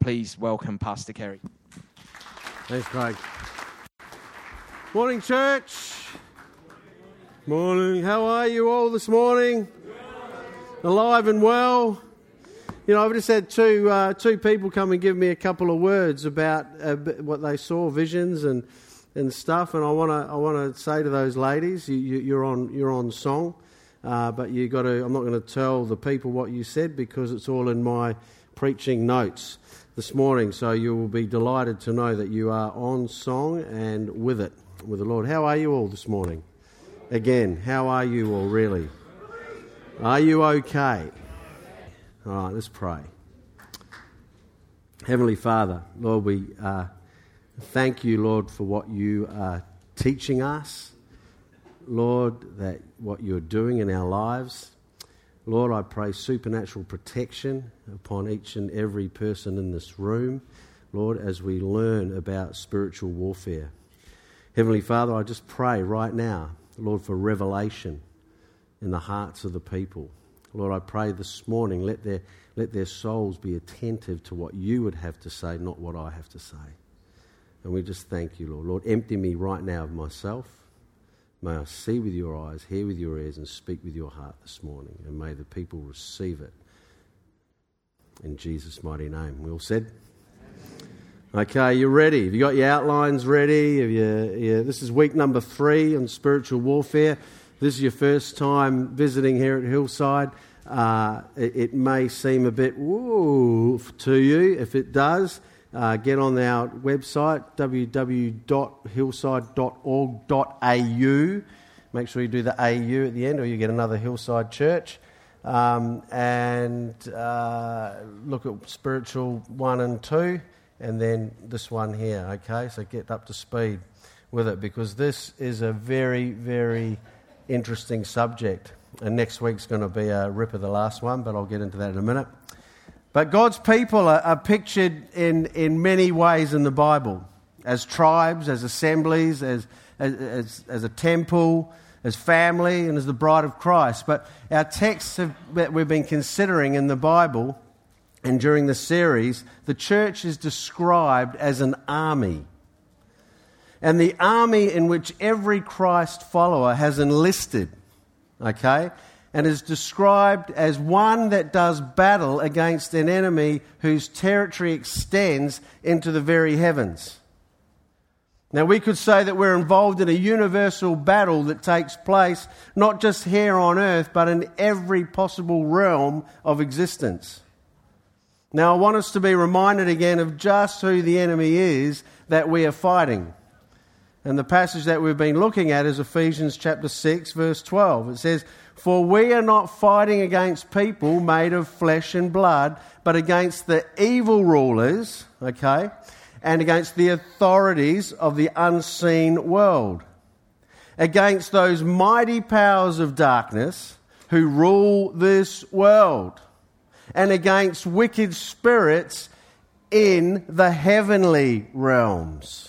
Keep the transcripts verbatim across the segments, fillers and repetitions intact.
please welcome Pastor Kerry. Thanks, Craig. Morning, church. Morning. How are you all this morning? Alive and well. You know, I've just had two uh, two people come and give me a couple of words about uh, what they saw, visions and and stuff. And I want to I want to say to those ladies, you, you, you're on you're on song, uh, but you got to. I'm not going to tell the people what you said because it's all in my preaching notes this morning. So you will be delighted to know that you are on song and with it with the Lord. How are you all this morning? Again, how are you all really? Are you okay? All right, let's pray. Heavenly Father, Lord, we uh, thank you, Lord, for what you are teaching us. Lord, that what you're doing in our lives. Lord, I pray supernatural protection upon each and every person in this room, Lord, as we learn about spiritual warfare. Heavenly Father, I just pray right now, Lord, for revelation in the hearts of the people. Lord, I pray this morning, let their let their souls be attentive to what you would have to say, not what I have to say. And we just thank you, Lord. Lord, empty me right now of myself. May I see with your eyes, hear with your ears, and speak with your heart this morning. And may the people receive it. In Jesus' mighty name. We all said? Okay, you're ready. Have you got your outlines ready? Have you, yeah, this is week number three on spiritual warfare. This is your first time visiting here at Hillside. Uh, it, it may seem a bit woo to you. If it does, uh, get on our website, w w w dot hillside dot org dot a u. Make sure you do the A U at the end or you get another Hillside church. Um, and uh, look at spiritual one and two, and then this one here, okay? So get up to speed with it because this is a very, very interesting subject. And next week's going to be a rip of the last one, but I'll get into that in a minute. But God's people are, are pictured in, in many ways in the Bible, as tribes, as assemblies, as, as, as a temple, as family, and as the bride of Christ. But our texts have, that we've been considering in the Bible and during the series, the church is described as an army. And the army in which every Christ follower has enlisted, okay, and is described as one that does battle against an enemy whose territory extends into the very heavens. Now, we could say that we're involved in a universal battle that takes place not just here on earth, but in every possible realm of existence. Now, I want us to be reminded again of just who the enemy is that we are fighting. And the passage that we've been looking at is Ephesians chapter six, verse twelve. It says, "For we are not fighting against people made of flesh and blood, but against the evil rulers," okay, "and against the authorities of the unseen world, against those mighty powers of darkness who rule this world, and against wicked spirits in the heavenly realms."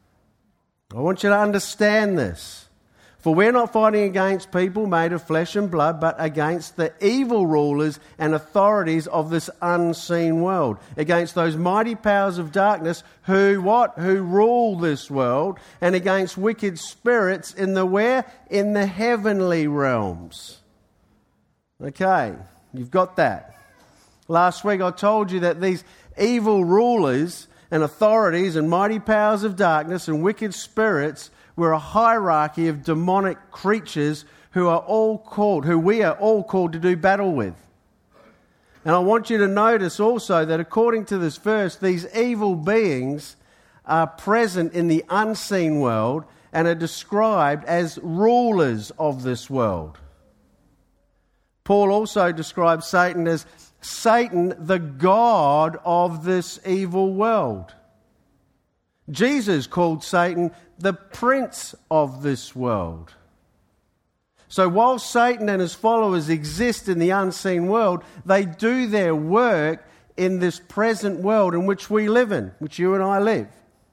I want you to understand this. For we're not fighting against people made of flesh and blood, but against the evil rulers and authorities of this unseen world. Against those mighty powers of darkness who, what? Who rule this world. And against wicked spirits in the where? In the heavenly realms. Okay, you've got that. Last week I told you that these evil rulers and authorities and mighty powers of darkness and wicked spirits were a hierarchy of demonic creatures who are all called, who we are all called to do battle with. And I want you to notice also that according to this verse, these evil beings are present in the unseen world and are described as rulers of this world. Paul also describes Satan as Satan, the god of this evil world. Jesus called Satan the prince of this world. So while Satan and his followers exist in the unseen world, they do their work in this present world in which we live in, which you and I live.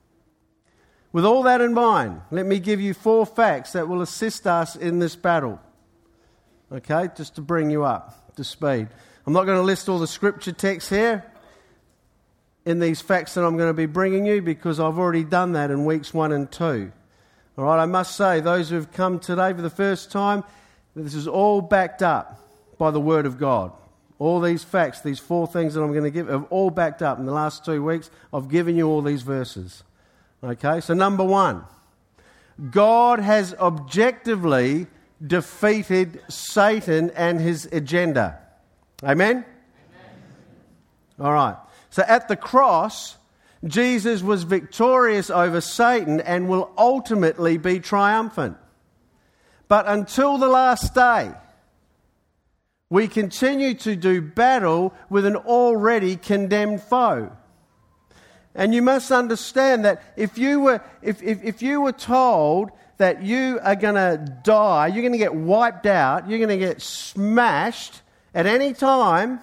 With all that in mind, let me give you four facts that will assist us in this battle. Okay, just to bring you up to speed. I'm not going to list all the scripture texts here. in these facts that I'm going to be bringing you because I've already done that in weeks one and two. All right, I must say, those who have come today for the first time, this is all backed up by the Word of God. All these facts, these four things that I'm going to give, have all backed up. In the last two weeks, I've given you all these verses. Okay, so number one, God has objectively defeated Satan and his agenda. Amen? Amen? All right. So at the cross, Jesus was victorious over Satan and will ultimately be triumphant. But until the last day, we continue to do battle with an already condemned foe. And you must understand that if you were if, if, if you were told that you are going to die, you're going to get wiped out, you're going to get smashed at any time,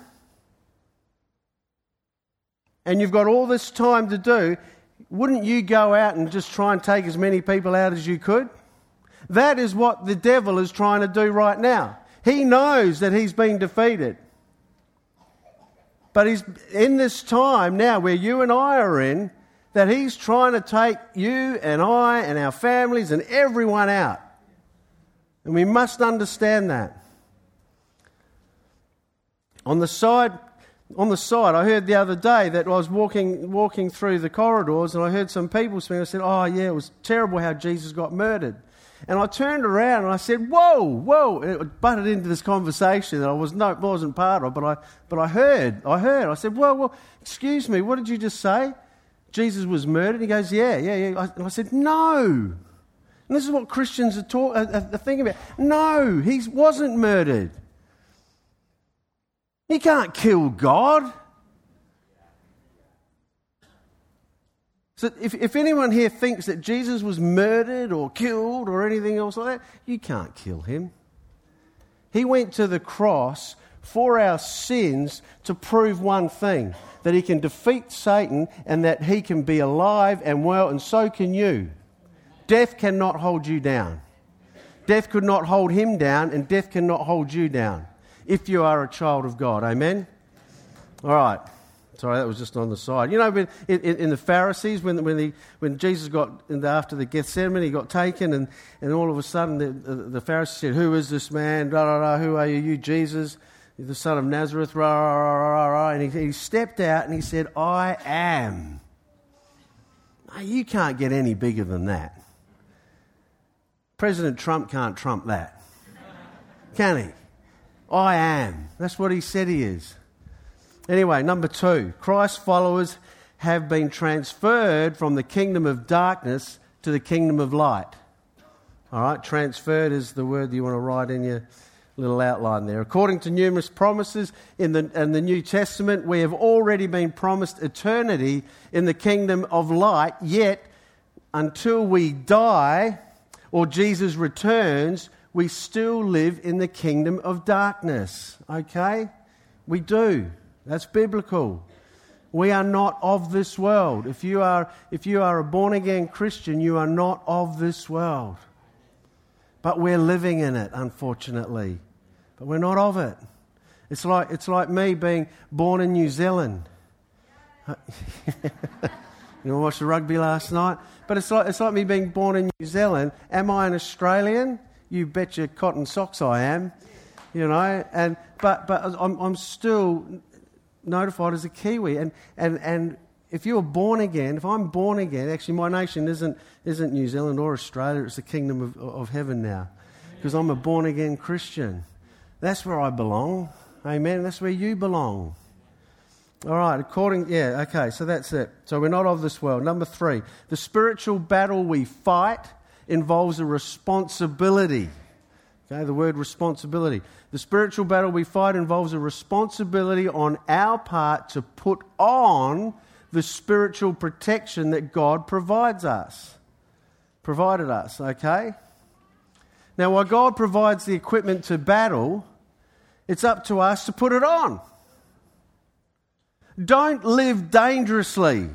and you've got all this time to do, wouldn't you go out and just try and take as many people out as you could? That is what the devil is trying to do right now. He knows that he's been defeated. But he's in this time now where you and I are in, that he's trying to take you and I and our families and everyone out. And we must understand that. On the side, on the side, I heard the other day that I was walking walking through the corridors and I heard some people speaking. I said, oh yeah, it was terrible how Jesus got murdered. And I turned around and I said, whoa, whoa. It butted into this conversation that I was no, wasn't part of, but I but I heard, I heard. I said, well, well, excuse me, what did you just say? Jesus was murdered? He goes, yeah, yeah, yeah. And I said, no. And this is what Christians are, talk, are, are thinking about. No, he wasn't murdered. You can't kill God. So if, if anyone here thinks that Jesus was murdered or killed or anything else like that, you can't kill him. He went to the cross for our sins to prove one thing, that he can defeat Satan and that he can be alive and well, and so can you. Death cannot hold you down. Death could not hold him down, and death cannot hold you down if you are a child of God. Amen? All right. Sorry, that was just on the side. You know, in, in, in the Pharisees, when when, the, when Jesus got in the, after the Gethsemane, he got taken, and, and all of a sudden the, the, the Pharisees said, "Who is this man? Rah, rah, rah, who are you? You Jesus, the son of Nazareth." Rah, rah, rah, rah, rah. And he, he stepped out and he said, "I am." No, you can't get any bigger than that. President Trump can't trump that, can he? I am. That's what he said he is. Anyway, number two, Christ's followers have been transferred from the kingdom of darkness to the kingdom of light. All right, transferred is the word you want to write in your little outline there. According to numerous promises in the, in the New Testament, we have already been promised eternity in the kingdom of light, yet until we die or Jesus returns, we still live in the kingdom of darkness. Okay? We do. That's biblical. We are not of this world. If you are, if you are a born-again Christian, you are not of this world. But we're living in it, unfortunately. But we're not of it. It's like, it's like me being born in New Zealand. You know, watched the rugby last night? But it's like, it's like me being born in New Zealand. Am I an Australian? You bet your cotton socks I am. You know, and but but I'm, I'm still notified as a Kiwi, and, and, and if you're born again, if I'm born again, actually my nation isn't isn't New Zealand or Australia, it's the kingdom of, of heaven now, because I'm a born again Christian. That's where I belong. Amen. That's where you belong. All right, according, yeah, okay, so that's it. So we're not of this world. Number three, the spiritual battle we fight involves a responsibility. Okay, the word responsibility. The spiritual battle we fight involves a responsibility on our part to put on the spiritual protection that God provides us. Provided us, okay? Now, while God provides the equipment to battle, it's up to us to put it on. Don't live dangerously.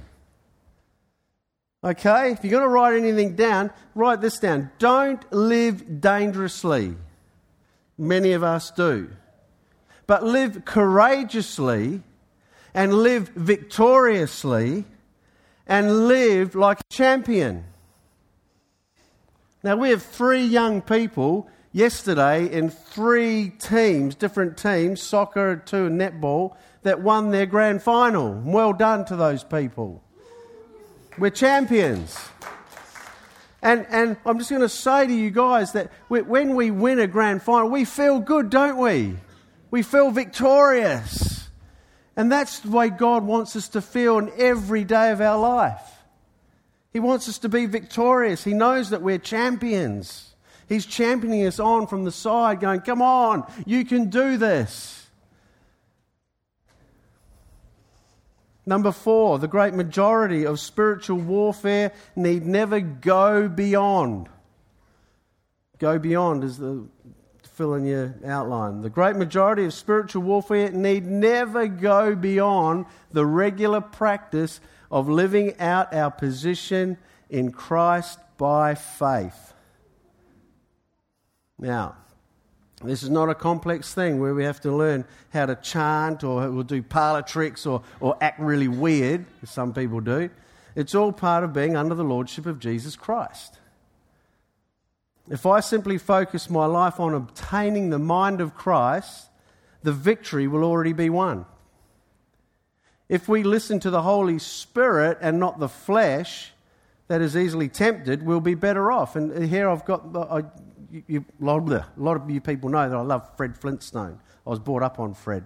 Okay? If you're going to write anything down, write this down. Don't live dangerously. Many of us do. But live courageously and live victoriously and live like a champion. Now, we have three young people yesterday in three teams, different teams, soccer, two and netball, that won their grand final. Well done to those people. We're champions. And and I'm just going to say to you guys that we, when we win a grand final, we feel good, don't we? We feel victorious. And that's the way God wants us to feel in every day of our life. He wants us to be victorious. He knows that we're champions. He's championing us on from the side, going, come on, you can do this. Number four, the great majority of spiritual warfare need never go beyond. Go beyond is the fill in your outline. The great majority of spiritual warfare need never go beyond the regular practice of living out our position in Christ by faith. Now, this is not a complex thing where we have to learn how to chant or we'll do parlour tricks or, or act really weird, as some people do. It's all part of being under the lordship of Jesus Christ. If I simply focus my life on obtaining the mind of Christ, the victory will already be won. If we listen to the Holy Spirit and not the flesh that is easily tempted, we'll be better off. And here I've got... I, You, you, a lot of you people know that I love Fred Flintstone. I was brought up on Fred,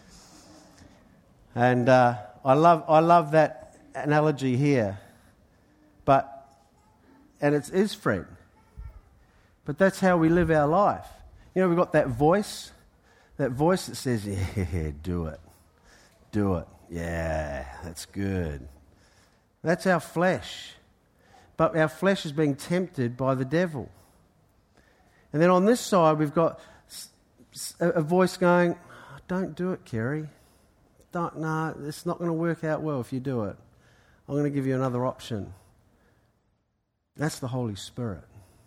and uh, I love I love that analogy here. But and it is Fred, but that's how we live our life. You know, we've got that voice, that voice that says, "Yeah, do it, do it, yeah, that's good." That's our flesh, but our flesh is being tempted by the devil. And then on this side, we've got a voice going, don't do it, Kerry. Don't, no, it's not going to work out well if you do it. I'm going to give you another option. That's the Holy Spirit.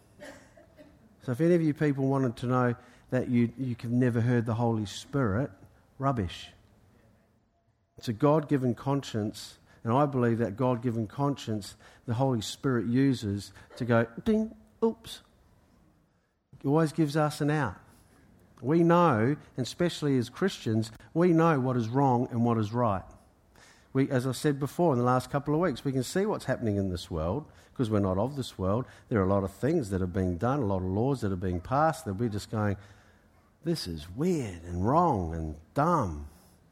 So if any of you people wanted to know that you, you've never heard the Holy Spirit, rubbish. It's a God-given conscience, and I believe that God-given conscience the Holy Spirit uses to go, ding, oops. He always gives us an out. We know, and especially as Christians, we know what is wrong and what is right. We, as I said before in the last couple of weeks, we can see what's happening in this world because we're not of this world. There are a lot of things that are being done, a lot of laws that are being passed that we're just going, this is weird and wrong and dumb.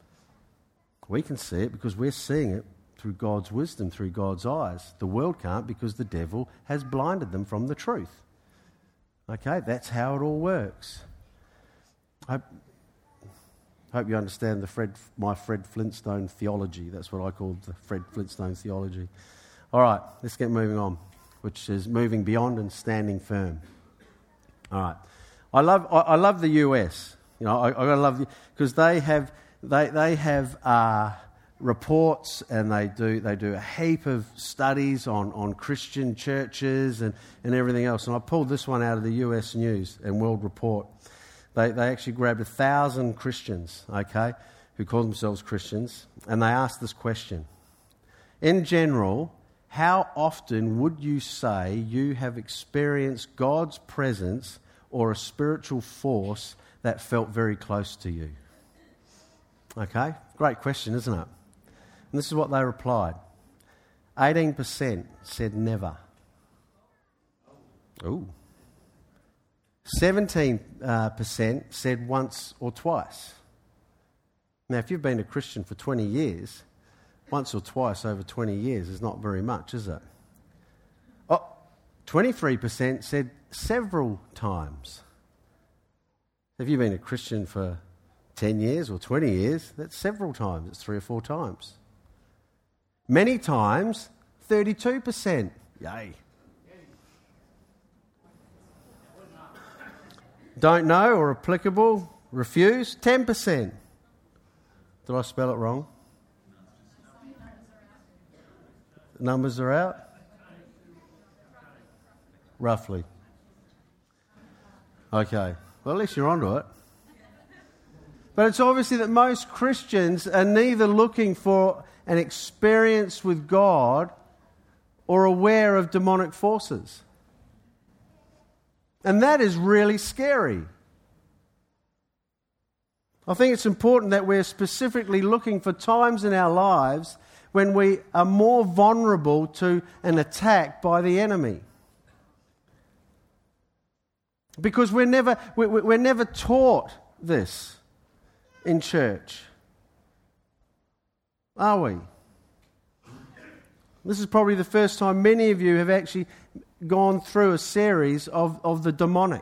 We can see it because we're seeing it through God's wisdom, through God's eyes. The world can't because the devil has blinded them from the truth. Okay, that's how it all works. I hope you understand the Fred, my Fred Flintstone theology. That's what I call the Fred Flintstone theology. All right, let's get moving on, which is moving beyond and standing firm. All right, I love I, I love the U S. You know, I, I love because they have they they have. Uh, reports and they do they do a heap of studies on, on Christian churches and, and everything else. And I pulled this one out of the U S News and World Report. They they actually grabbed a thousand Christians, okay, who call themselves Christians, and they asked this question. In general, how often would you say you have experienced God's presence or a spiritual force that felt very close to you? Okay, great question, isn't it? And this is what they replied. eighteen percent said never. Ooh. seventeen percent said once or twice. Now, if you've been a Christian for twenty years, once or twice over twenty years is not very much, is it? Oh, twenty-three percent said several times. If you've been a Christian for ten years or twenty years, that's several times. It's three or four times. Many times, thirty-two percent. Yay. Don't know or applicable, refuse, ten percent. Did I spell it wrong? Numbers are out? Roughly. Okay. Well, at least you're onto it. But it's obviously that most Christians are neither looking for an experience with God or aware of demonic forces. And that is really scary. I think it's important that we're specifically looking for times in our lives when we are more vulnerable to an attack by the enemy. Because we're never, we're never taught this in church, are we? This is probably the first time many of you have actually gone through a series of, of the demonic.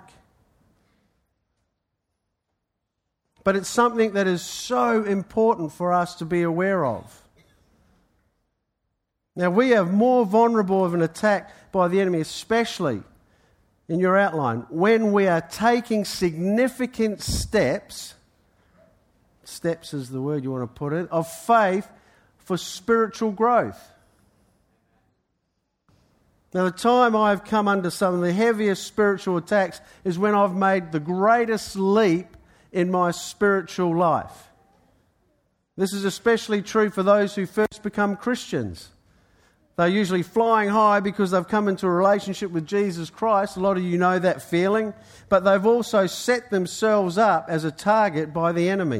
But it's something that is so important for us to be aware of. Now, we are more vulnerable of an attack by the enemy, especially in your outline, when we are taking significant steps, steps is the word you want to put it, of faith for spiritual growth. Now, the time I've come under some of the heaviest spiritual attacks is when I've made the greatest leap in my spiritual life. This is especially true for those who first become Christians. They're usually flying high because they've come into a relationship with Jesus Christ. A lot of you know that feeling. But they've also set themselves up as a target by the enemy.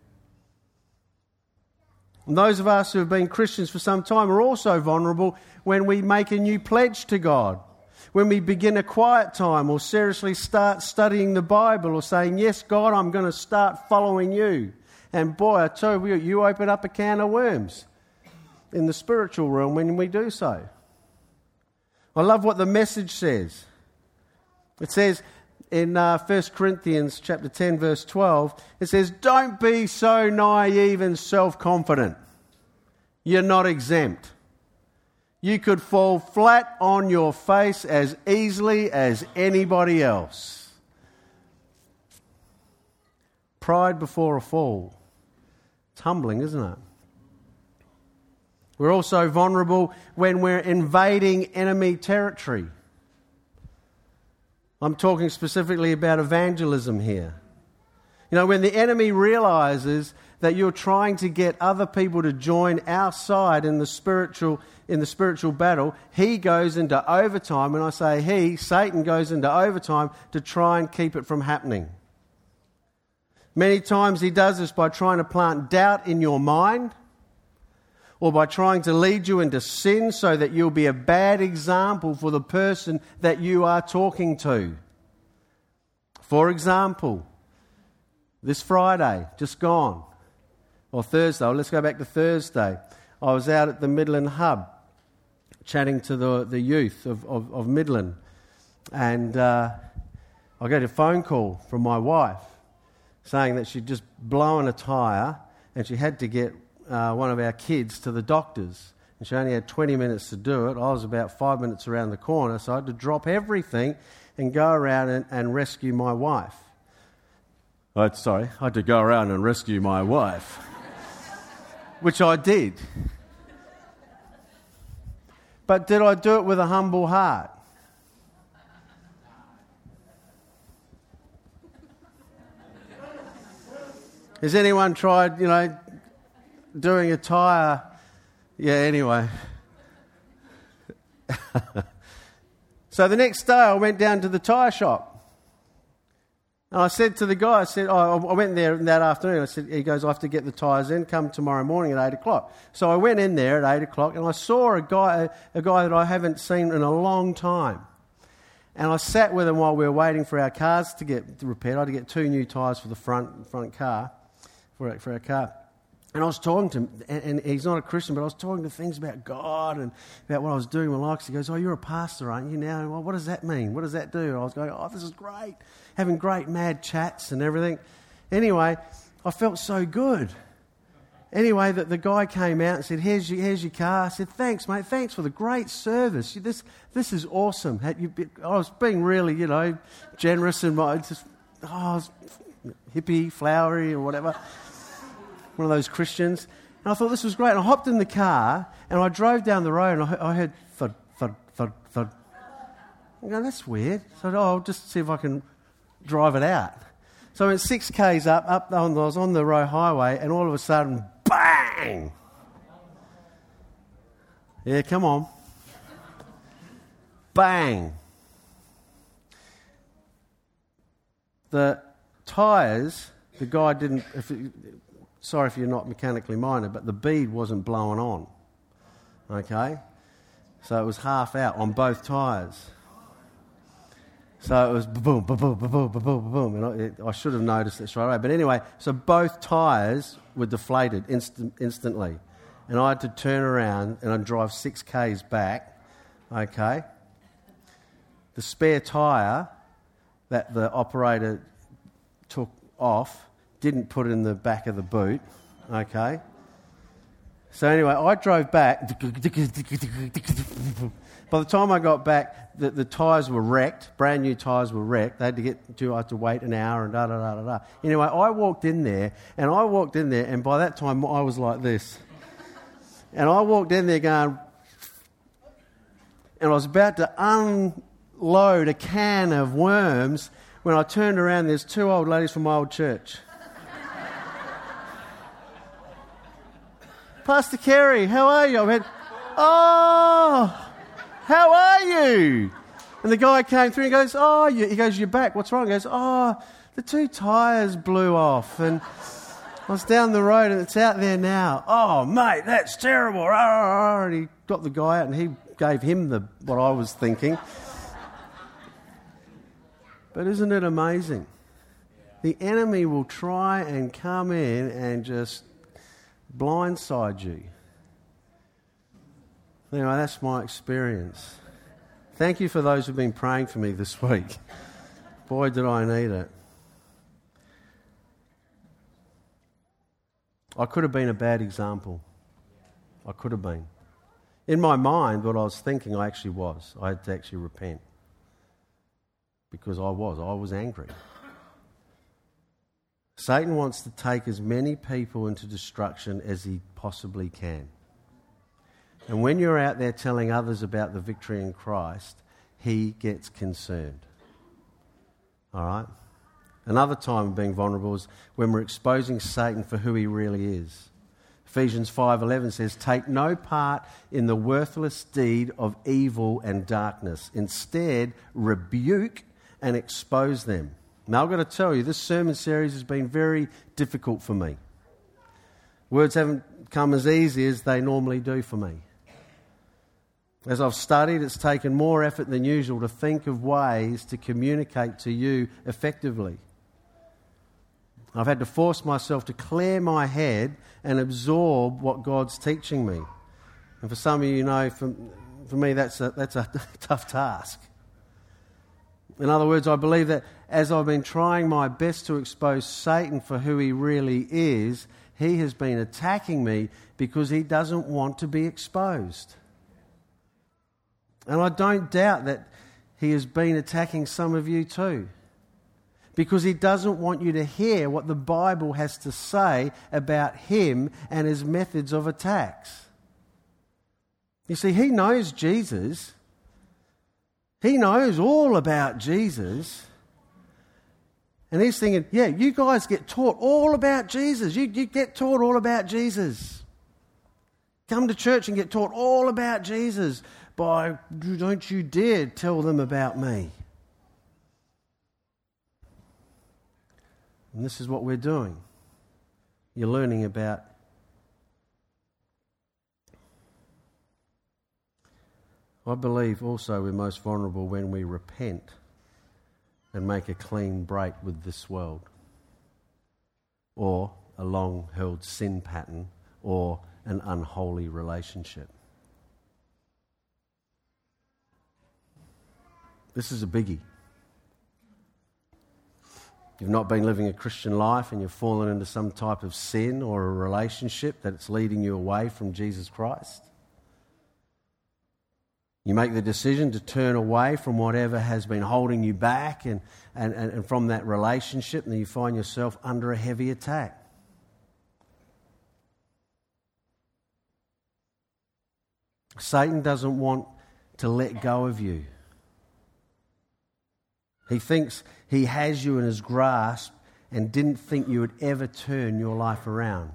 And those of us who have been Christians for some time are also vulnerable when we make a new pledge to God, when we begin a quiet time or seriously start studying the Bible or saying, yes, God, I'm going to start following you. And boy, I tell you, you open up a can of worms in the spiritual realm when we do so. I love what the Message says. It says in uh, First Corinthians chapter ten, verse twelve, it says, don't be so naive and self-confident. You're not exempt. You could fall flat on your face as easily as anybody else. Pride before a fall. It's humbling, isn't it? We're also vulnerable when we're invading enemy territory. I'm talking specifically about evangelism here. You know, when the enemy realizes that you're trying to get other people to join our side in the spiritual in the spiritual battle, he goes into overtime. When I say he, Satan goes into overtime to try and keep it from happening. Many times he does this by trying to plant doubt in your mind, or by trying to lead you into sin so that you'll be a bad example for the person that you are talking to. For example, this Friday, just gone, or Thursday, well, let's go back to Thursday, I was out at the Midland Hub chatting to the, the youth of, of, of Midland, and uh, I got a phone call from my wife saying that she'd just blown a tyre and she had to get Uh, one of our kids to the doctors, and she only had twenty minutes to do it. I was about five minutes around the corner, so I had to drop everything and go around and, and rescue my wife. Oh, sorry, I had to go around and rescue my wife, which I did. But did I do it with a humble heart? Has anyone tried, you know, doing a tyre? Yeah, anyway. So the next day I went down to the tyre shop. And I said to the guy, I said, oh, I went there that afternoon. I said, he goes, I have to get the tyres in, come tomorrow morning at eight o'clock. So I went in there at eight o'clock and I saw a guy, a guy that I haven't seen in a long time. And I sat with him while we were waiting for our cars to get repaired. I had to get two new tyres for the front front car, for, for our car. And I was talking to him, and, and he's not a Christian, but I was talking to things about God and about what I was doing in my life. He goes, oh, you're a pastor, aren't you now? Well, what does that mean? What does that do? And I was going, oh, this is great. Having great mad chats and everything. Anyway, I felt so good. Anyway, the, the guy came out and said, here's your, here's your car. I said, thanks, mate. Thanks for the great service. This this is awesome. Had you been, I was being really, you know, generous in my, just, oh, I was hippie, flowery or whatever. One of those Christians. And I thought this was great. And I hopped in the car and I drove down the road and I, I heard thud, thud, thud, thud. I'm going, that's weird. So oh, I'll just see if I can drive it out. So I went six k's up, up on, I was on the road highway, and all of a sudden, bang! Yeah, come on. Bang! The tyres, the guy didn't, if it, sorry if you're not mechanically minded, but the bead wasn't blowing on. Okay? So it was half out on both tyres. So it was boom, boom, boom, boom, boom, boom, boom. And I, it, I should have noticed it straight away. But anyway, so both tyres were deflated instant, instantly. And I had to turn around and I'd drive six k's back. Okay? The spare tyre that the operator took off didn't put it in the back of the boot. Okay? So anyway, I drove back. By the time I got back, the, the tyres were wrecked. Brand new tyres were wrecked. They had to get to, I had to wait an hour and da da da da da. Anyway, I walked in there, and I walked in there, and by that time I was like this. And I walked in there going, and I was about to unload a can of worms when I turned around. There's two old ladies from my old church. Pastor Kerry, how are you? I went, oh, how are you? And the guy came through and goes, oh, you, he goes, you're back. What's wrong? He goes, oh, the two tyres blew off. And I was down the road and it's out there now. Oh, mate, that's terrible. And he got the guy out and he gave him the what I was thinking. But isn't it amazing? The enemy will try and come in and just blindside you. Anyway, that's my experience. Thank you for those who've been praying for me this week. Boy, did I need it. I could have been a bad example. I could have been. In my mind, what I was thinking, I actually was. I had to actually repent. Because I was. I was angry. Satan wants to take as many people into destruction as he possibly can. And when you're out there telling others about the victory in Christ, he gets concerned. All right? Another time of being vulnerable is when we're exposing Satan for who he really is. Ephesians five eleven says, take no part in the worthless deed of evil and darkness. Instead, rebuke and expose them. Now, I've got to tell you, this sermon series has been very difficult for me. Words haven't come as easy as they normally do for me. As I've studied, it's taken more effort than usual to think of ways to communicate to you effectively. I've had to force myself to clear my head and absorb what God's teaching me. And for some of you, you know, for, for me, that's a, that's a tough task. In other words, I believe that as I've been trying my best to expose Satan for who he really is, he has been attacking me because he doesn't want to be exposed. And I don't doubt that he has been attacking some of you too. Because he doesn't want you to hear what the Bible has to say about him and his methods of attacks. You see, he knows Jesus. He knows all about Jesus. And he's thinking, yeah, you guys get taught all about Jesus. You, you get taught all about Jesus. Come to church and get taught all about Jesus. By, don't you dare tell them about me. And this is what we're doing. You're learning about. I believe also we're most vulnerable when we repent and make a clean break with this world, or a long-held sin pattern, or an unholy relationship. This is a biggie. You've not been living a Christian life and you've fallen into some type of sin or a relationship that's leading you away from Jesus Christ. You make the decision to turn away from whatever has been holding you back and, and, and from that relationship, and then you find yourself under a heavy attack. Satan doesn't want to let go of you. He thinks he has you in his grasp and didn't think you would ever turn your life around.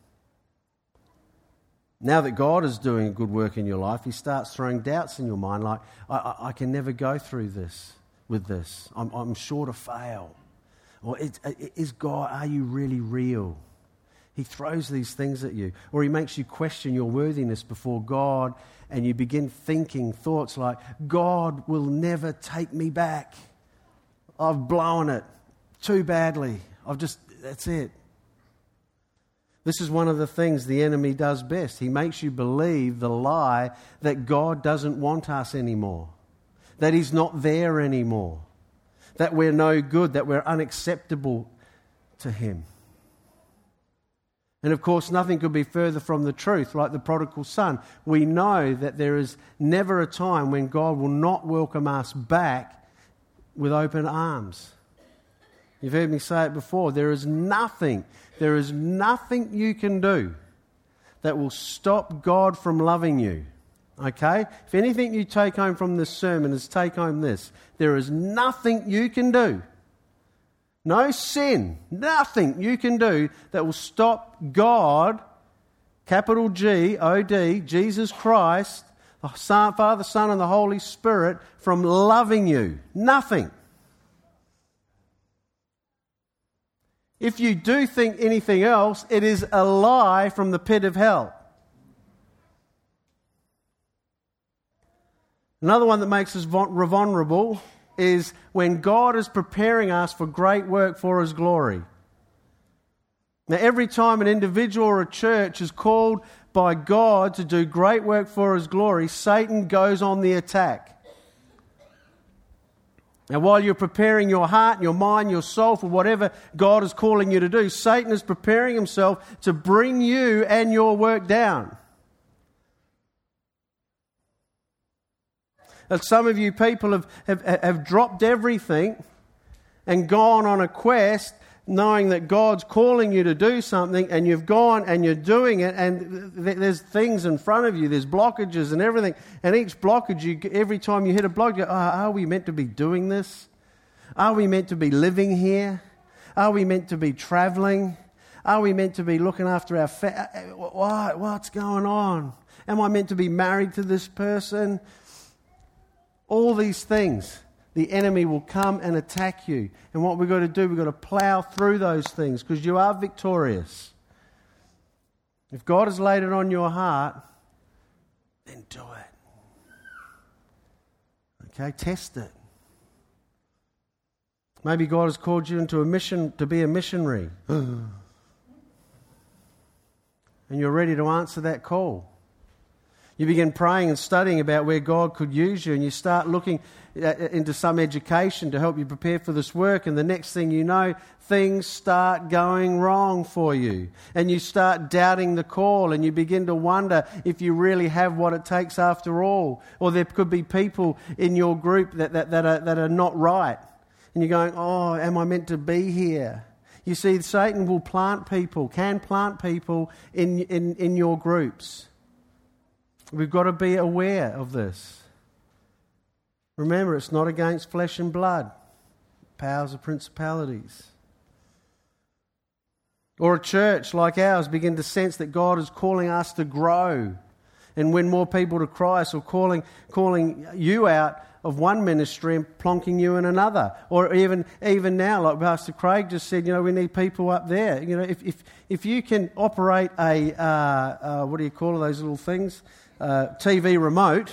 Now that God is doing a good work in your life, he starts throwing doubts in your mind like, I, I, I can never go through this with this. I'm, I'm sure to fail. Or it, is God, are you really real? He throws these things at you. Or he makes you question your worthiness before God, and you begin thinking thoughts like, God will never take me back. I've blown it too badly. I've just, that's it. This is one of the things the enemy does best. He makes you believe the lie that God doesn't want us anymore, that he's not there anymore, that we're no good, that we're unacceptable to him. And of course, nothing could be further from the truth. Like the prodigal son, we know that there is never a time when God will not welcome us back with open arms. You've heard me say it before. There is nothing, there is nothing you can do that will stop God from loving you. Okay? If anything you take home from this sermon is take home this. There is nothing you can do, no sin, nothing you can do that will stop God, capital G O D, Jesus Christ, the Son, Father, Son, and the Holy Spirit from loving you. Nothing. If you do think anything else, it is a lie from the pit of hell. Another one that makes us vulnerable is when God is preparing us for great work for his glory. Now, every time an individual or a church is called by God to do great work for his glory, Satan goes on the attack. Now, while you're preparing your heart, your mind, your soul for whatever God is calling you to do, Satan is preparing himself to bring you and your work down. And some of you people have, have, have dropped everything and gone on a quest knowing that God's calling you to do something, and you've gone and you're doing it, and th- there's things in front of you, there's blockages and everything, and each blockage, you, every time you hit a block, you go, oh, are we meant to be doing this? Are we meant to be living here? Are we meant to be travelling? Are we meant to be looking after our family? What, what's going on? Am I meant to be married to this person? All these things. The enemy will come and attack you. And what we've got to do, we've got to plough through those things because you are victorious. If God has laid it on your heart, then do it. Okay, test it. Maybe God has called you into a mission to be a missionary. And you're ready to answer that call. You begin praying and studying about where God could use you, and you start looking into some education to help you prepare for this work, and the next thing you know, things start going wrong for you. And you start doubting the call, and you begin to wonder if you really have what it takes after all. Or there could be people in your group that, that, that, are, that are not right. And you're going, oh, am I meant to be here? You see, Satan will plant people, can plant people in, in, in your groups. We've got to be aware of this. Remember, it's not against flesh and blood, powers of principalities. Or a church like ours begin to sense that God is calling us to grow and win more people to Christ, or calling calling you out of one ministry and plonking you in another. Or even even now, like Pastor Craig just said, you know, we need people up there. You know, if if, if you can operate a, uh, uh, what do you call those little things? Uh, T V remote.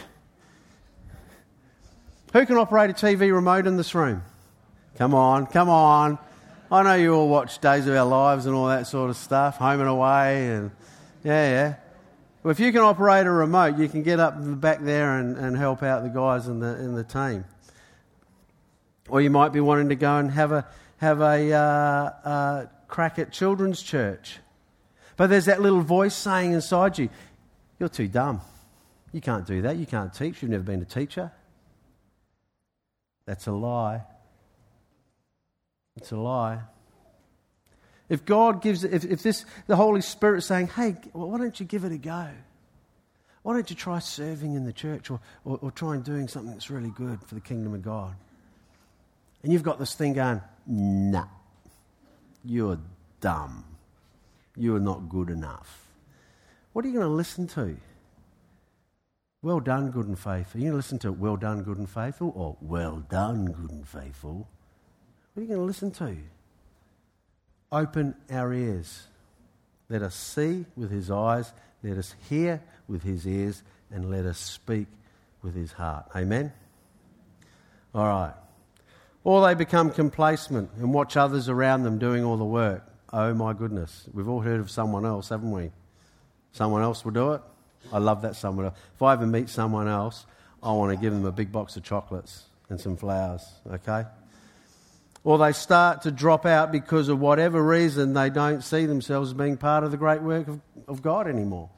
Who can operate a T V remote in this room? Come on, come on. I know you all watch Days of Our Lives and all that sort of stuff, Home and Away, and yeah, yeah. Well, if you can operate a remote, you can get up in the back there and, and help out the guys in the in the team. Or you might be wanting to go and have a have a uh, uh, crack at children's church, but there's that little voice saying inside you, "You're too dumb. You can't do that. You can't teach. You've never been a teacher." That's a lie. It's a lie. If God gives, if, if this, the Holy Spirit is saying, hey, why don't you give it a go? Why don't you try serving in the church, or, or, or try and doing something that's really good for the kingdom of God? And you've got this thing going, nah, You're dumb. You are not good enough. What are you going to listen to? Well done, good and faithful. Are you going to listen to well done, good and faithful, or well done, good and faithful? What are you going to listen to? Open our ears. Let us see with his eyes. Let us hear with his ears. And let us speak with his heart. Amen? All right. Or they become complacent and watch others around them doing all the work. Oh my goodness. We've all heard of someone else, haven't we? Someone else will do it. I love that someone else. If I ever meet someone else, I want to give them a big box of chocolates and some flowers, okay? Or they start to drop out because of whatever reason they don't see themselves as being part of the great work of, of God anymore.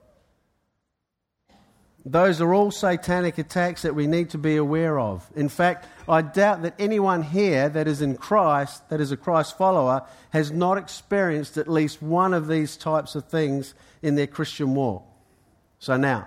Those are all satanic attacks that we need to be aware of. In fact, I doubt that anyone here that is in Christ, that is a Christ follower, has not experienced at least one of these types of things in their Christian walk. So now,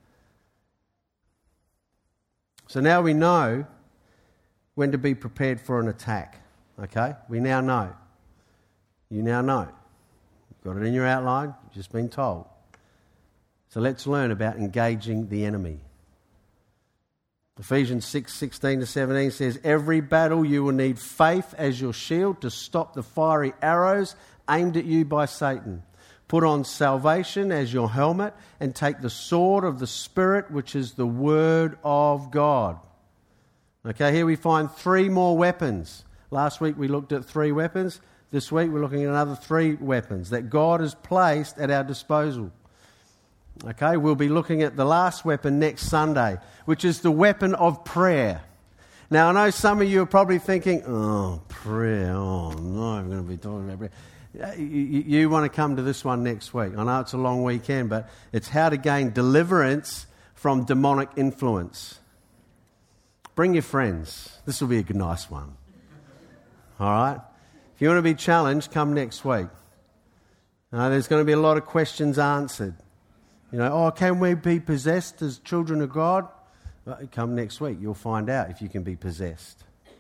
so now we know when to be prepared for an attack. Okay? We now know. You now know. You've got it in your outline. You've just been told. So let's learn about engaging the enemy. Ephesians six sixteen to seventeen says, every battle you will need faith as your shield to stop the fiery arrows aimed at you by Satan. Put on salvation as your helmet and take the sword of the Spirit, which is the Word of God. Okay, here we find three more weapons. Last week we looked at three weapons. This week we're looking at another three weapons that God has placed at our disposal. Okay, we'll be looking at the last weapon next Sunday, which is the weapon of prayer. Now, I know some of you are probably thinking, oh, prayer, oh, no, I'm going to be talking about prayer. You, you, you want to come to this one next week. I know it's a long weekend, but it's how to gain deliverance from demonic influence. Bring your friends. This will be a good, nice one. All right? If you want to be challenged, come next week. Uh, there's going to be a lot of questions answered. You know, oh, can we be possessed as children of God? Well, come next week. You'll find out if you can be possessed.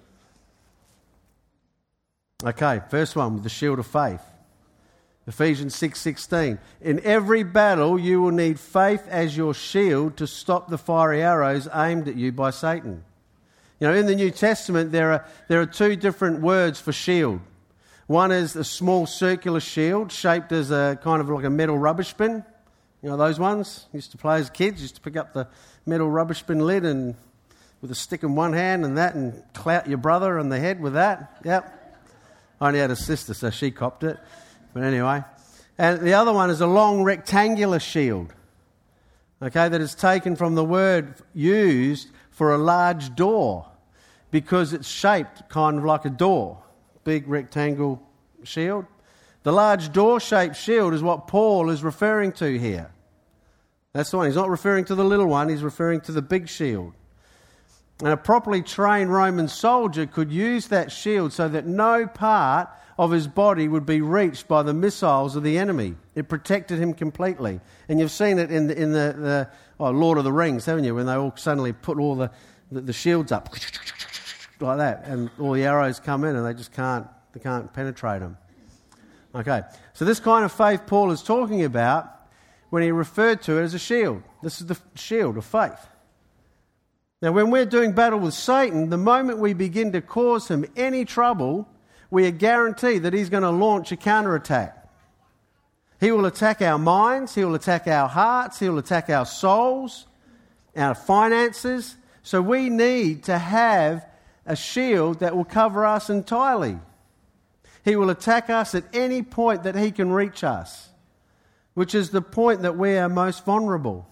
Okay, first one with the shield of faith. Ephesians six sixteen. In every battle you will need faith as your shield to stop the fiery arrows aimed at you by Satan. You know, in the New Testament there are there are two different words for shield. One is a small circular shield shaped as a kind of like a metal rubbish bin. You know those ones? Used to play as kids, used to pick up the metal rubbish bin lid and with a stick in one hand and that and clout your brother on the head with that. Yep. I only had a sister, so she copped it. But anyway. And the other one is a long rectangular shield. Okay, that is taken from the word used for a large door because it's shaped kind of like a door. Big rectangle shield. The large door-shaped shield is what Paul is referring to here. That's the one. He's not referring to the little one. He's referring to the big shield. And a properly trained Roman soldier could use that shield so that no part of his body would be reached by the missiles of the enemy. It protected him completely. And you've seen it in the, in the, the oh, Lord of the Rings, haven't you? When they all suddenly put all the, the, the shields up like that, and all the arrows come in and they just can't, they can't penetrate them. Okay, so this kind of faith Paul is talking about when he referred to it as a shield. This is the shield of faith. Now, when we're doing battle with Satan, the moment we begin to cause him any trouble, we are guaranteed that he's going to launch a counterattack. He will attack our minds, he will attack our hearts, he will attack our souls, our finances. So we need to have a shield that will cover us entirely. He will attack us at any point that he can reach us, which is the point that we are most vulnerable.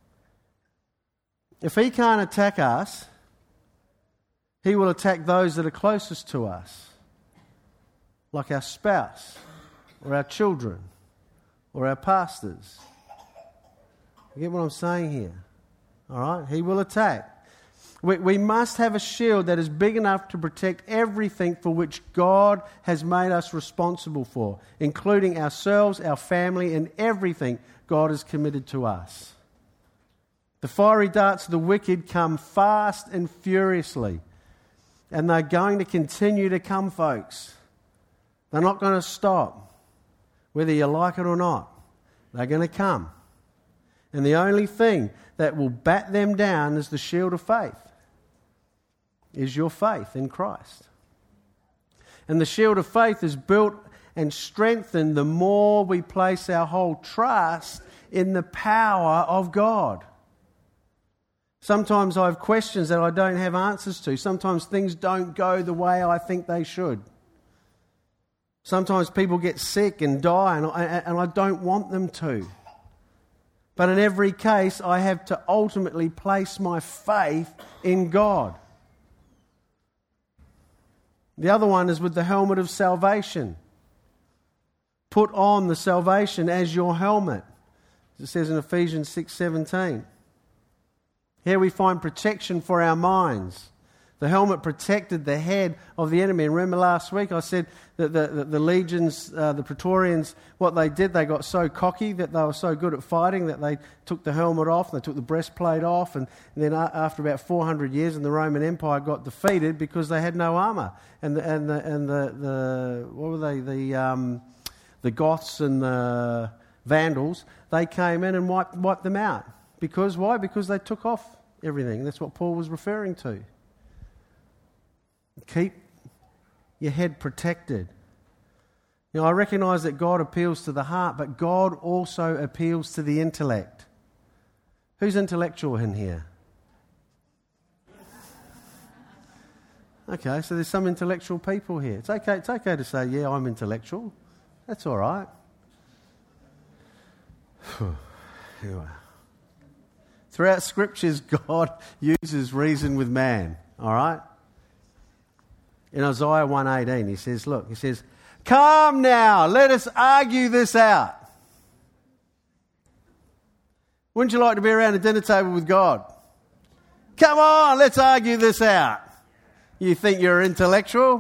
If he can't attack us, he will attack those that are closest to us, like our spouse, or our children, or our pastors. You get what I'm saying here? All right? He will attack. We, we must have a shield that is big enough to protect everything for which God has made us responsible for, including ourselves, our family, and everything God has committed to us. The fiery darts of the wicked come fast and furiously, and they're going to continue to come, folks. They're not going to stop. Whether you like it or not, they're going to come. And the only thing that will bat them down is the shield of faith, is your faith in Christ. And the shield of faith is built and strengthened the more we place our whole trust in the power of God. Sometimes I have questions that I don't have answers to. Sometimes things don't go the way I think they should. Sometimes people get sick and die, and I, and I don't want them to. But in every case, I have to ultimately place my faith in God. The other one is with the helmet of salvation. Put on the salvation as your helmet. It says in Ephesians six seventeen. Here we find protection for our minds. The helmet protected the head of the enemy. And remember last week I said that the, the, the legions, uh, the Praetorians, what they did, they got so cocky that they were so good at fighting that they took the helmet off, and they took the breastplate off, and, and then after about four hundred years, and the Roman Empire got defeated because they had no armour. And the, and the, and the, the what were they, the, um, the Goths and the Vandals, they came in and wiped, wiped them out. Because why? Because they took off everything. That's what Paul was referring to. Keep your head protected. You know, I recognise that God appeals to the heart, but God also appeals to the intellect. Who's intellectual in here? Okay, so there's some intellectual people here. It's okay, it's okay to say, yeah, I'm intellectual. That's all right. Anyway. Throughout Scriptures, God uses reason with man, all right? In Isaiah one eighteen, he says, look, he says, come now, let us argue this out. Wouldn't you like to be around a dinner table with God? Come on, let's argue this out. You think you're intellectual?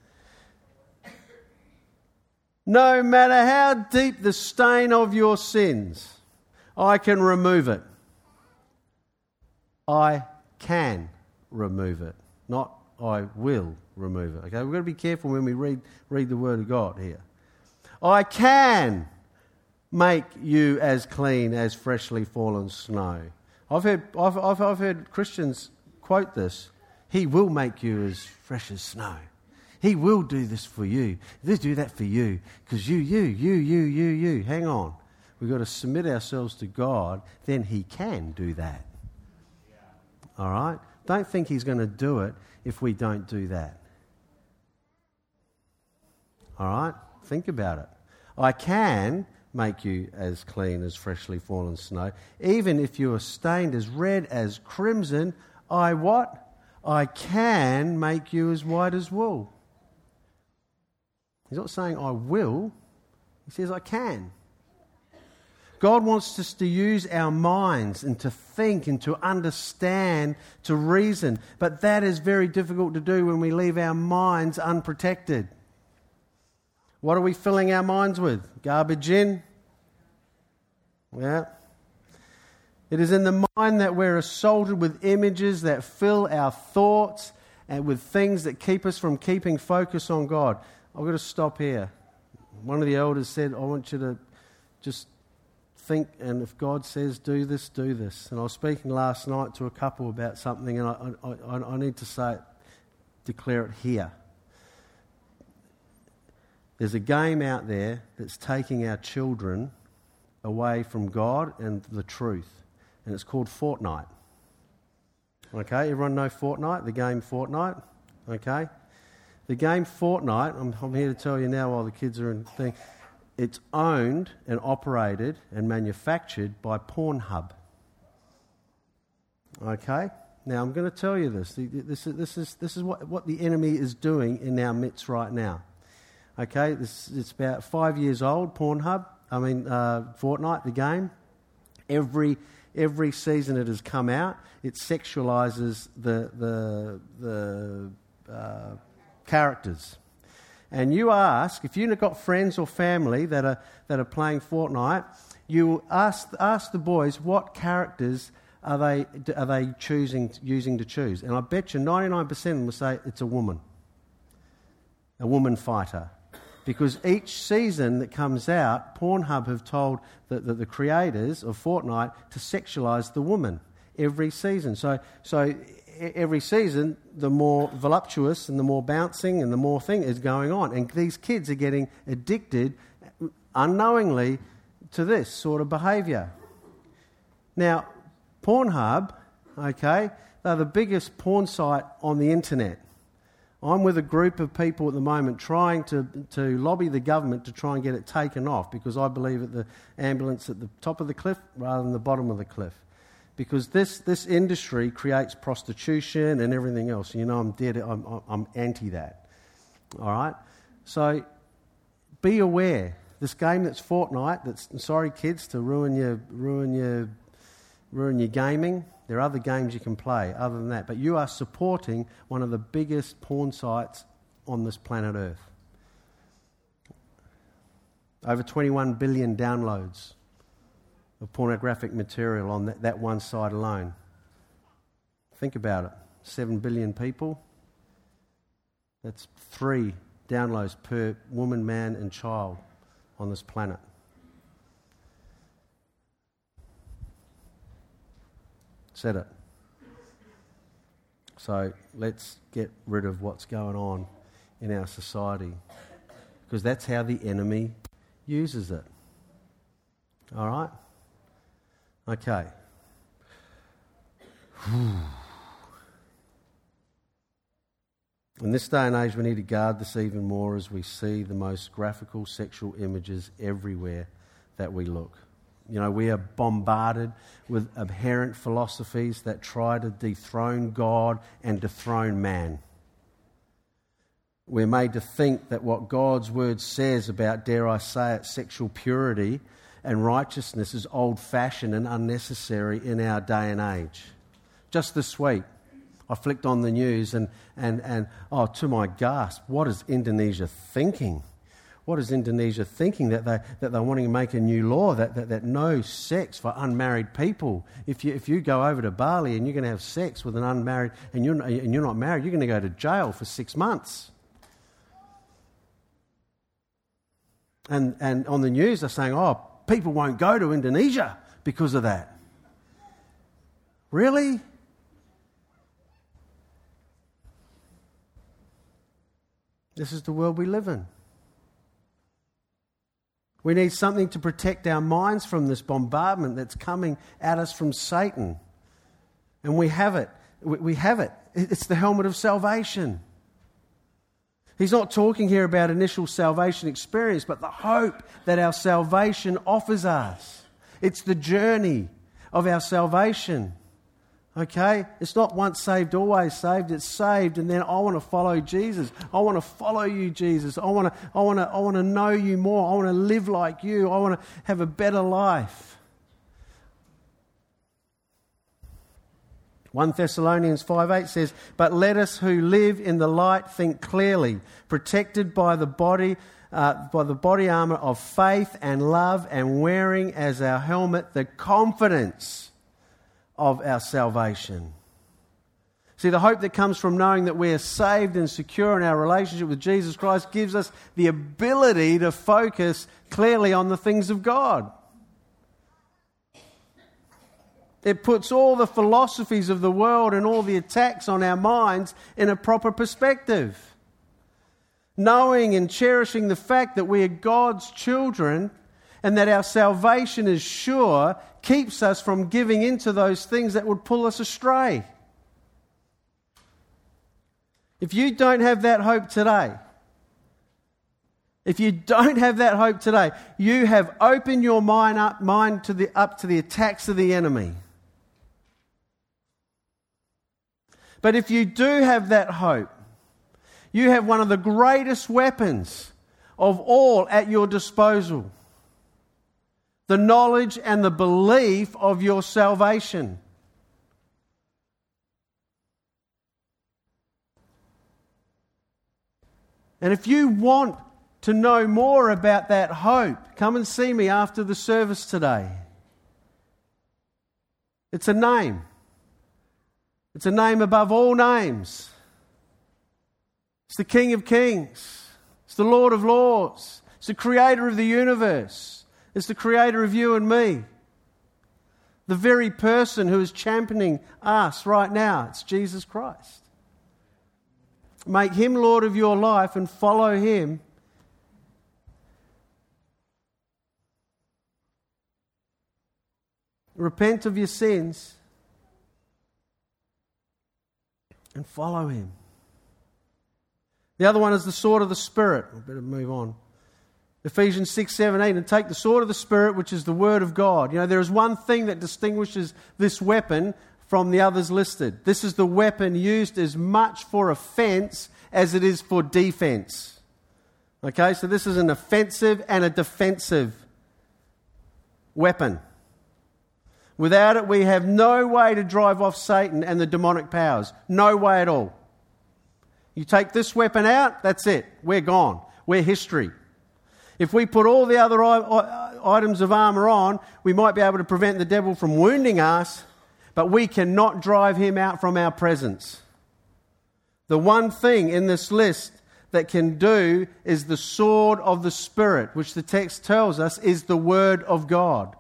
No matter how deep the stain of your sins, I can remove it. I can remove it, not I will remove it. Okay, we've got to be careful when we read read the Word of God here. I can make you as clean as freshly fallen snow. I've heard I've, I've, I've heard Christians quote this. He will make you as fresh as snow. He will do this for you. He'll do that for you because you, you, you, you, you, you. Hang on. We've got to submit ourselves to God. Then He can do that. All right? Don't think He's going to do it if we don't do that. All right? Think about it. I can make you as clean as freshly fallen snow. Even if you are stained as red as crimson, I what? I can make you as white as wool. He's not saying I will. He says I can. God wants us to use our minds and to think and to understand, to reason. But that is very difficult to do when we leave our minds unprotected. What are we filling our minds with? Garbage in? Yeah. It is in the mind that we're assaulted with images that fill our thoughts and with things that keep us from keeping focus on God. I've got to stop here. One of the elders said, I want you to just think, and if God says do this, do this. And I was speaking last night to a couple about something, and I, I, I need to say it, declare it here. There's a game out there that's taking our children away from God and the truth, and it's called Fortnite. Okay, everyone know Fortnite, the game Fortnite? Okay. The game Fortnite, I'm, I'm here to tell you now while the kids are in thing, it's owned and operated and manufactured by Pornhub. Okay? Now, I'm going to tell you this. This is, this is, this is what, what the enemy is doing in our midst right now. Okay? This, it's about five years old, Pornhub. I mean, uh, Fortnite, the game. Every every season it has come out, it sexualizes the, the, the uh, characters. And you ask, if you've got friends or family that are that are playing Fortnite, you ask ask the boys what characters are they are they choosing using to choose. And I bet you ninety-nine percent of them will say it's a woman, a woman fighter, Because each season that comes out, Pornhub have told the, the, the creators of Fortnite to sexualise the woman every season. So, so every season, the more voluptuous and the more bouncing and the more thing is going on. And these kids are getting addicted unknowingly to this sort of behaviour. Now, Pornhub, okay, they're the biggest porn site on the internet. I'm with a group of people at the moment trying to, to lobby the government to try and get it taken off, because I believe that the ambulance at the top of the cliff rather than the bottom of the cliff. Because this, this industry creates prostitution and everything else. You know, I'm dead. I'm, I'm anti that. All right? So be aware. This game that's Fortnite, that's, sorry kids to ruin your ruin your ruin your gaming. There are other games you can play other than that. But you are supporting one of the biggest porn sites on this planet Earth. Over twenty-one billion downloads of pornographic material on that, that one site alone. Think about it. Seven billion people. That's three downloads per woman, man and child on this planet. Said it. So let's get rid of what's going on in our society, because that's how the enemy uses it. All right? Okay. In this day and age, we need to guard this even more as we see the most graphical sexual images everywhere that we look. You know, we are bombarded with inherent philosophies that try to dethrone God and dethrone man. We're made to think that what God's word says about, dare I say it, sexual purity and righteousness is old-fashioned and unnecessary in our day and age. Just this week, I flicked on the news and, and, and oh, to my gasp, what is Indonesia thinking? What is Indonesia thinking? That, they, that they're wanting to make a new law that, that, that no sex for unmarried people. If you, if you go over to Bali and you're going to have sex with an unmarried, and you're, and you're not married, you're going to go to jail for six months. And, and on the news they're saying, oh, people won't go to Indonesia because of that. Really? This is the world we live in. We need something to protect our minds from this bombardment that's coming at us from Satan. And we have it. We have it. It's the helmet of salvation. He's not talking here about initial salvation experience, but the hope that our salvation offers us. It's the journey of our salvation. Okay? It's not once saved, always saved. It's saved, and then I want to follow Jesus. I want to follow you, Jesus. I want to, I want to, I want to know you more. I want to live like you. I want to have a better life. First Thessalonians five eight says, "But let us who live in the light think clearly, protected by the body, uh, by the body armor of faith and love, and wearing as our helmet the confidence of our salvation." See, the hope that comes from knowing that we are saved and secure in our relationship with Jesus Christ gives us the ability to focus clearly on the things of God. It puts all the philosophies of the world and all the attacks on our minds in a proper perspective. Knowing and cherishing the fact that we are God's children and that our salvation is sure keeps us from giving into those things that would pull us astray. If you don't have that hope today, if you don't have that hope today, you have opened your mind up, mind to the, up to the attacks of the enemy. But if you do have that hope, you have one of the greatest weapons of all at your disposal. The knowledge and the belief of your salvation. And if you want to know more about that hope, come and see me after the service today. It's a name. It's a name above all names. It's the King of Kings. It's the Lord of Lords. It's the creator of the universe. It's the creator of you and me. The very person who is championing us right now, it's Jesus Christ. Make him Lord of your life and follow him. Repent of your sins and follow him. The other one is the sword of the Spirit. I better move on. Ephesians six seventeen, and take the sword of the Spirit, which is the word of God. You know, there is one thing that distinguishes this weapon from the others listed. This is the weapon used as much for offense as it is for defense. Okay, so this is an offensive and a defensive weapon. Without it, we have no way to drive off Satan and the demonic powers. No way at all. You take this weapon out, that's it. We're gone. We're history. If we put all the other items of armour on, we might be able to prevent the devil from wounding us, but we cannot drive him out from our presence. The one thing in this list that can do is the sword of the Spirit, which the text tells us is the Word of God.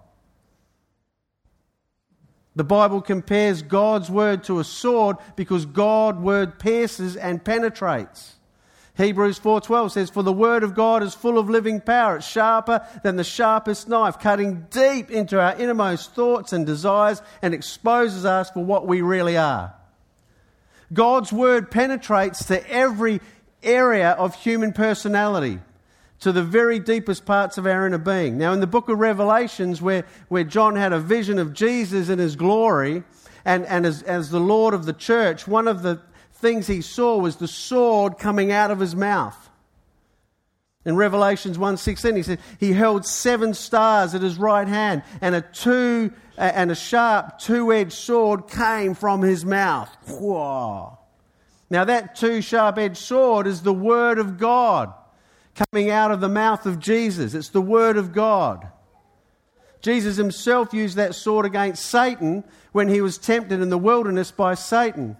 The Bible compares God's Word to a sword because God's Word pierces and penetrates. Hebrews four twelve says, for the word of God is full of living power. It's sharper than the sharpest knife, cutting deep into our innermost thoughts and desires and exposes us for what we really are. God's word penetrates to every area of human personality, to the very deepest parts of our inner being. Now, in the book of Revelations, where, where John had a vision of Jesus in his glory and, and as, as the Lord of the church, one of the things he saw was the sword coming out of his mouth. In Revelations one sixteen, he said he held seven stars at his right hand, and a two and a sharp two-edged sword came from his mouth. Whoa. Now that two sharp-edged sword is the word of God coming out of the mouth of Jesus. It's the word of God. Jesus himself used that sword against Satan when he was tempted in the wilderness by Satan.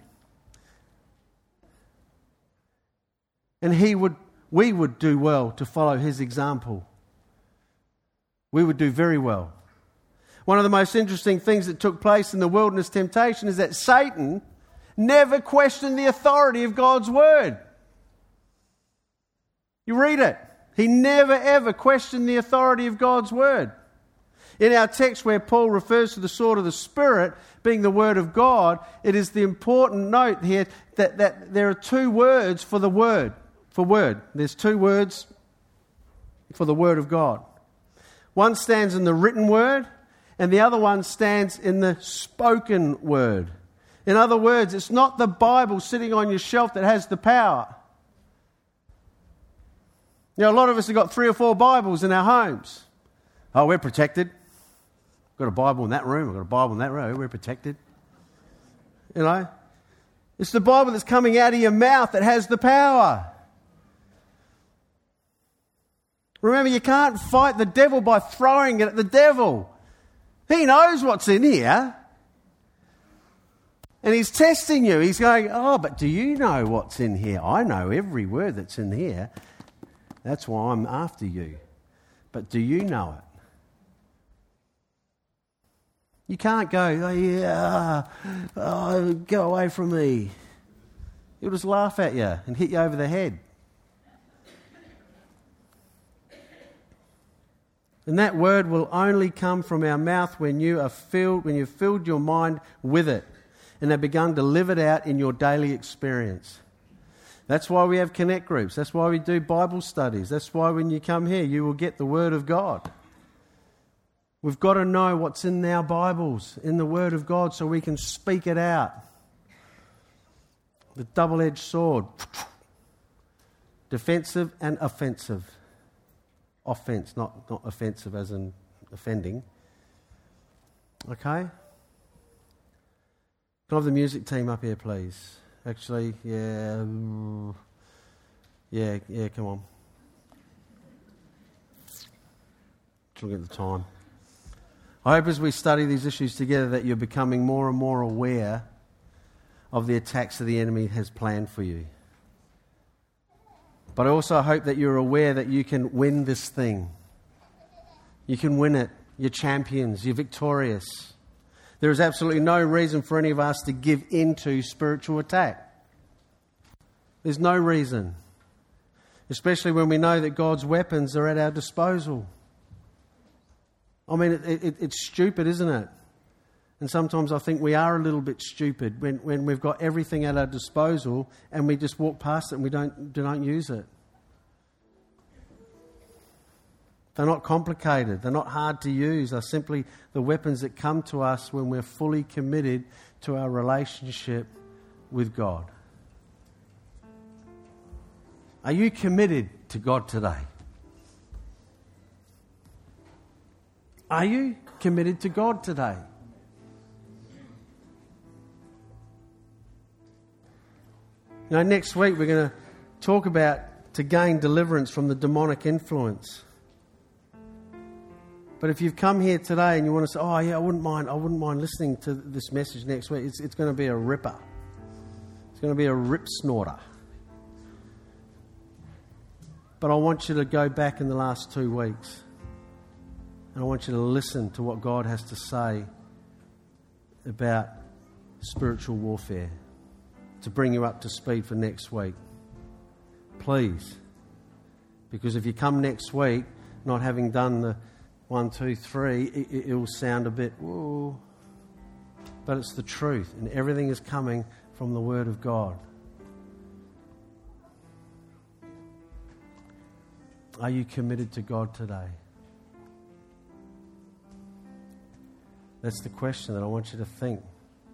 And he would, we would do well to follow his example. We would do very well. One of the most interesting things that took place in the wilderness temptation is that Satan never questioned the authority of God's word. You read it. He never ever questioned the authority of God's word. In our text where Paul refers to the sword of the Spirit being the word of God, it is the important note here that, that there are two words for the word. For word. There's two words for the word of God. One stands in the written word, and the other one stands in the spoken word. In other words, it's not the Bible sitting on your shelf that has the power. You know, a lot of us have got three or four Bibles in our homes. Oh, we're protected. I've got a Bible in that room. I've got a Bible in that room. We're protected. You know, it's the Bible that's coming out of your mouth that has the power. Remember, you can't fight the devil by throwing it at the devil. He knows what's in here. And he's testing you. He's going, oh, but do you know what's in here? I know every word that's in here. That's why I'm after you. But do you know it? You can't go, oh, yeah, oh, go away from me. He'll just laugh at you and hit you over the head. And that word will only come from our mouth when you are filled, when you've filled your mind with it and have begun to live it out in your daily experience. That's why we have connect groups. That's why we do Bible studies. That's why when you come here, you will get the Word of God. We've got to know what's in our Bibles, in the Word of God, so we can speak it out. The double-edged sword. Defensive and offensive. Offense, not, not offensive as in offending. Okay? Can I have the music team up here, please? Actually, yeah. Yeah, yeah, come on. Just look at the time. I hope as we study these issues together that you're becoming more and more aware of the attacks that the enemy has planned for you. But I also hope that you're aware that you can win this thing. You can win it. You're champions. You're victorious. There is absolutely no reason for any of us to give in to spiritual attack. There's no reason. Especially when we know that God's weapons are at our disposal. I mean, it, it, it's stupid, isn't it? And sometimes I think we are a little bit stupid when, when we've got everything at our disposal and we just walk past it and we don't, don't use it. They're not complicated. They're not hard to use. They're simply the weapons that come to us when we're fully committed to our relationship with God. Are you committed to God today? Are you committed to God today? You know, next week we're going to talk about to gain deliverance from the demonic influence. But if you've come here today and you want to say, oh yeah, I wouldn't mind, I wouldn't mind listening to this message next week, it's, it's going to be a ripper. It's going to be a rip snorter. But I want you to go back in the last two weeks and I want you to listen to what God has to say about spiritual warfare to bring you up to speed for next week. Please. Because if you come next week not having done the one, two, three, it, it will sound a bit, whoa. But it's the truth and everything is coming from the Word of God. Are you committed to God today? That's the question that I want you to think.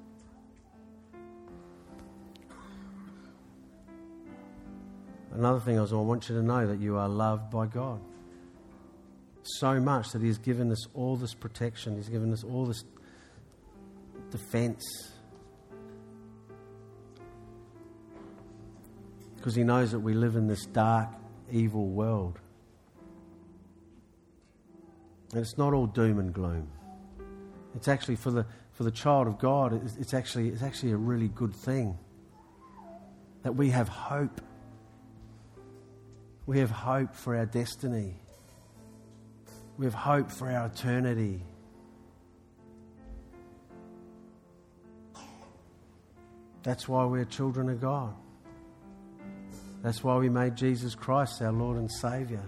Another thing is I want you to know that you are loved by God. So much that He's given us all this protection. He's given us all this defense. Because He knows that we live in this dark, evil world. And it's not all doom and gloom. It's actually for the for the child of God. It's, it's actually it's actually a really good thing that we have hope. We have hope for our destiny. We have hope for our eternity. That's why we're children of God. That's why we made Jesus Christ our Lord and Saviour.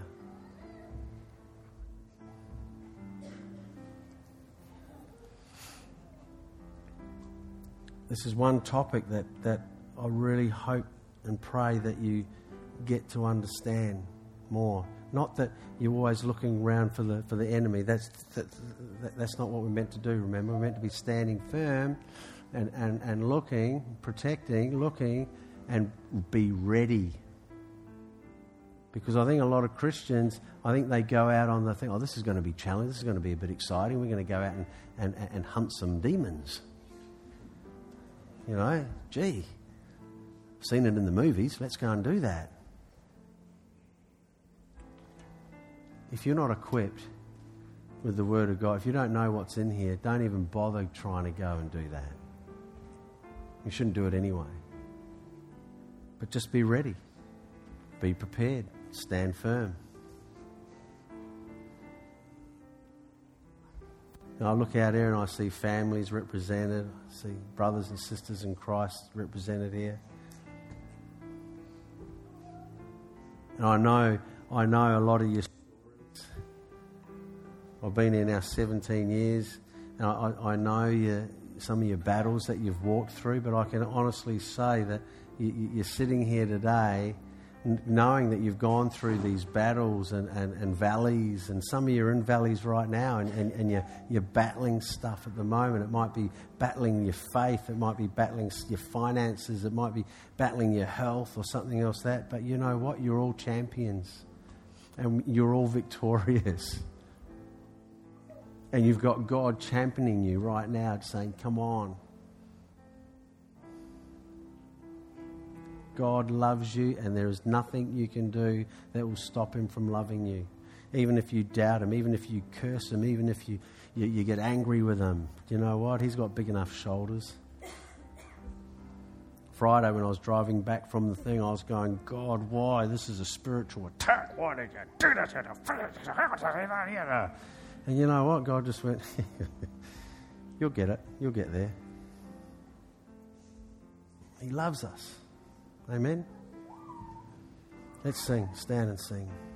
This is one topic that, that I really hope and pray that you get to understand more. Not that you're always looking around for the for the enemy. That's that, that, that's not what we're meant to do, remember. We're meant to be standing firm and, and, and looking, protecting, looking, and be ready. Because I think a lot of Christians, I think they go out on the thing, oh, this is going to be challenging, this is going to be a bit exciting, we're going to go out and, and, and hunt some demons. You know, gee, seen it in the movies, let's go and do that. If you're not equipped with the Word of God, if you don't know what's in here, don't even bother trying to go and do that. You shouldn't do it anyway. But just be ready. Be prepared. Stand firm. And I look out here and I see families represented. I see brothers and sisters in Christ represented here. And I know, I know a lot of your stories. I've been here now seventeen years, and I, I know you, some of your battles that you've walked through, but I can honestly say that you, you're sitting here today knowing that you've gone through these battles and, and, and valleys, and some of you are in valleys right now, and, and, and you're, you're battling stuff at the moment. It might be battling your faith, it might be battling your finances, it might be battling your health or something else that, but you know what? You're all champions and you're all victorious. And you've got God championing you right now, saying, come on. God loves you, and there is nothing you can do that will stop Him from loving you. Even if you doubt Him, even if you curse Him, even if you, you, you get angry with Him. You know what? He's got big enough shoulders Friday when I was driving back from the thing, I was going, God, why? This is a spiritual attack. Why did you do this? And you know what? God just went, you'll get it. You'll get there. He loves us. Amen? Let's sing. Stand and sing.